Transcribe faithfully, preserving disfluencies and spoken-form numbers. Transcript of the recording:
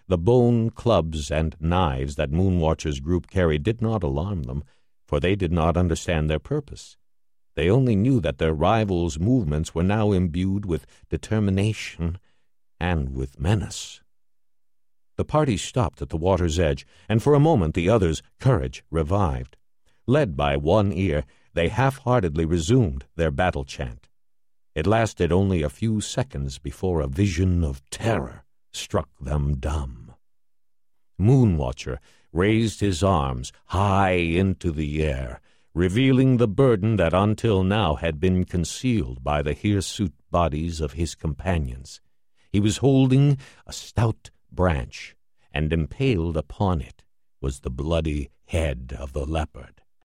the bone clubs and knives that Moonwatcher's group carried did not alarm them, for they did not understand their purpose. They only knew that their rivals' movements were now imbued with determination and with menace. The party stopped at the water's edge, and for a moment the others' courage revived. Led by One Ear, they half-heartedly resumed their battle chant. It lasted only a few seconds before a vision of terror struck them dumb. Moonwatcher raised his arms high into the air, revealing the burden that until now had been concealed by the hirsute bodies of his companions. He was holding a stout branch, and impaled upon it was the bloody head of the leopard.